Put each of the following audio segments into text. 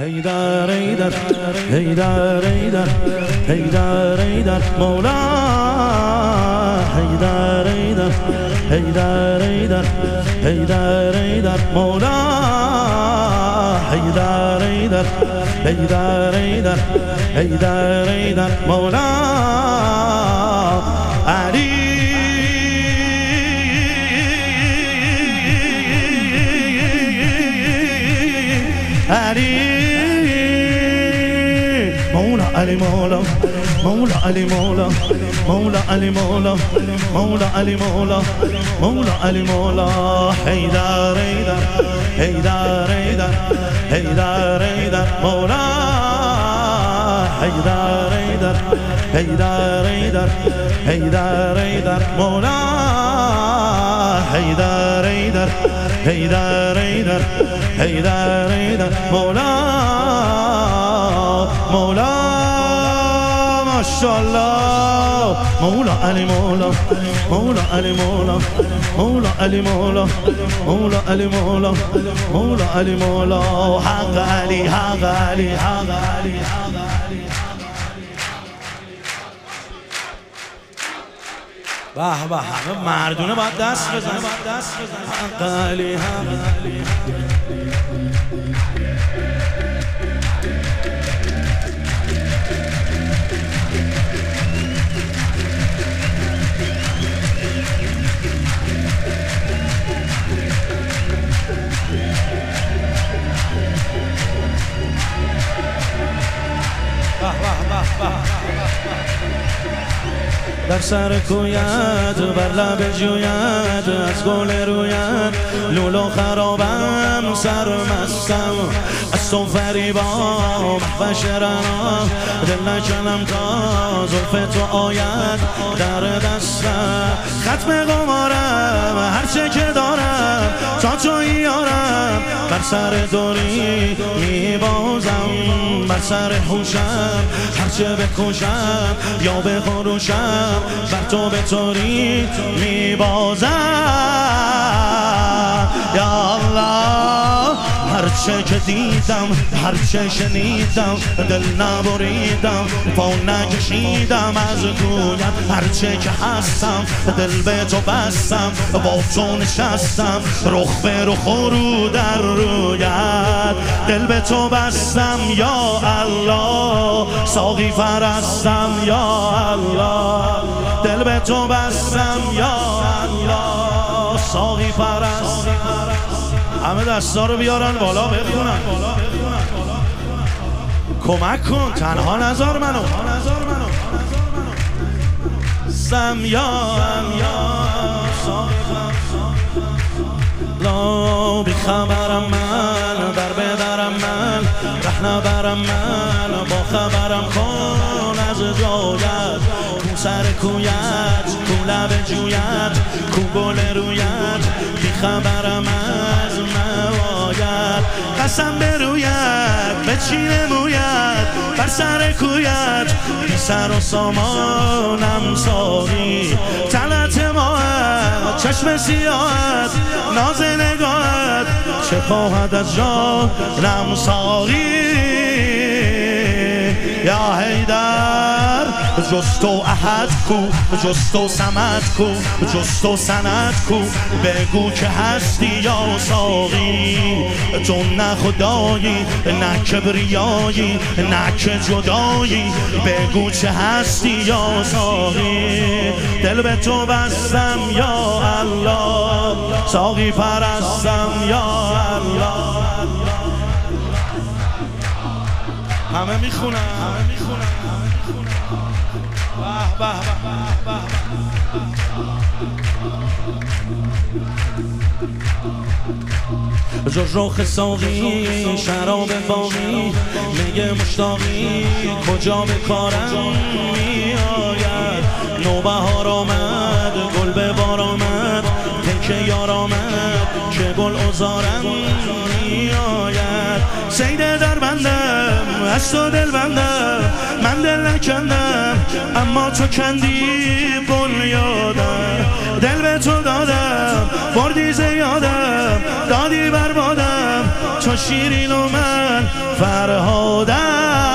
هیدر هیدر هیدر هیدر هیدر هیدر مولا هیدر هیدر هیدر هیدر هیدر هیدر مولا هیدر هیدر هیدر هیدر هیدر هیدر مولا علی علی مولا علی مولا مولا علی مولا مولا علی مولا مولا علی مولا مولا علی مولا هیدر هیدر هیدر هیدر هیدر هیدر مولا هیدر هیدر هیدر هیدر هیدر هیدر مولا هیدر هیدر هیدر هیدر هیدر هیدر مولا مولا ماشاءالله مولا علی مولا مولا علی مولا مولا علی مولا مولا علی مولا مولا علی مولا حق علی حق علی حق علی حق علی به به همه مردونه باید دست بزنه حق علی حق علی در سر کویت بر لب جویت از گل رویت لولو خرابم سرمستم از تو فریبام بشرم دل نکنم تا زلف تو آید در دستم ختم قمارم هرچه که دارم تا تو یارم بر سر دوری میبازم بر سر خوشم هرچه بکشم یا بخروشم بر تو به طوری میبازم یا الله هرچه که دیدم هرچه شنیدم دل نبریدم پا نکشیدم از کویت هرچه که هستم دل به تو بستم با تو نشستم رخ به رخ رو در رویت دل به تو بستم یا الله ساقی فرستم یا الله دل به تو بستم یا الله ساقی فرستم همه دستا رو بیارن بالا بخونن کمک کن تنها نذار منو سم یا لا بی خبرم من در بدرم من ره نبرم من با خبرم کن از جایت کو سر کویت کو لب جویت کو گل رویت بی خبرم از موایت قسم به رویت به چین مویت بر سر کویت بی سر و سامانم ساقی تلت ماهت چشم سیاهت ناز نگاهت چه خواهد از جانم ساقی یا حیدر جز تو احد کو جز تو صمد کو جز تو سند کو بگو که هستی یا ساقی تو نه خدایی نه کبریایی نه که جدایی بگو چه هستی یا ساقی دل به تو بستم یا الله ساقی پرستم یا الله همه میخونن به به جز رخ ساقی شراب باقی میگه مشتاقی کجا به کارم میآید نوبهار آمد گل به بار آمد پیک یار آمد که گل عذارم میآید سید در بندم از تو دل بندم، من دل نکندم اما تو کندی بنیادم. دل به تو دادم بردی زیادم، دادی بربادم تو شیرین و من فرهادم.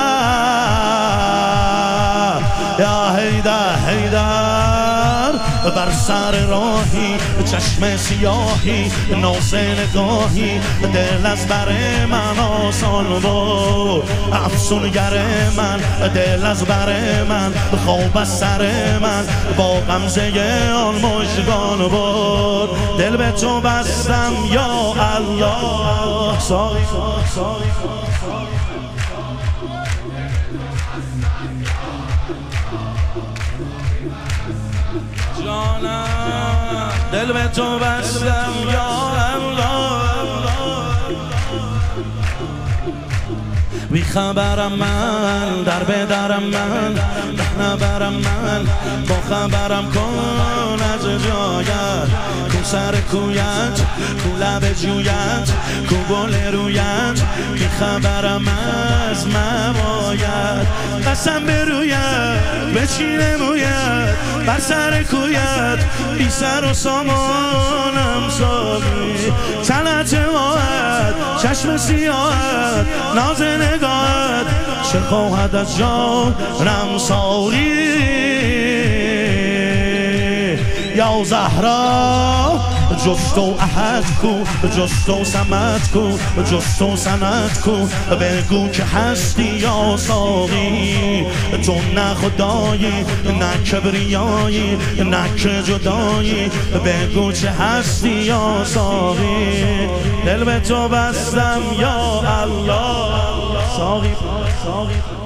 یا حیدر حیدر بر سر راهی، چشم سیاهی ناز نگاهی، دل از بر من آسان بود افسونگر من، دل از بر من خواب از سر من با غمزه آن مژگان بود. دل به تو بستم یا الله. ساقی جانم، دل به تو بستم یا الله. بی خبرم من، در به درم من، نبرم من، با خبرم کن از جایت، کو سر کویت، کو لب جویت، کو گل رویت. بی خبرم از مباید، قسم به رویت بچین مویت، بر سر کویت بی سر و سامانم ساقی. تنت ماهت، چشم سیاهت، ناز نگاهت، چه خواهد از جانم ساقی. یا زهرا جز تو احد کو، جز تو صمد کو، جز تو سند کو، بگو که هستی یا ساقی. تو نه خدایی نه کبریایی نه که جدایی، بگو چه هستی یا ساقی. دل به تو بستم یا الله. ساقی